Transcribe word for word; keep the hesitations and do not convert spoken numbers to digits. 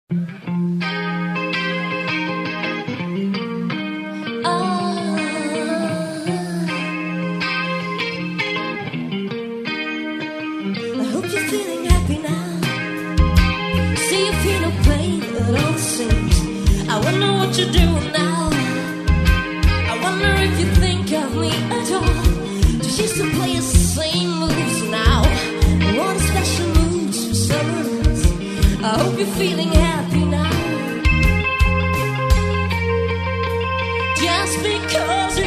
I wonder what you're doing now. I wonder if you think of me at all. Do you still play the same moves now? What special moves for someone else? I hope you're feeling happy now. Just because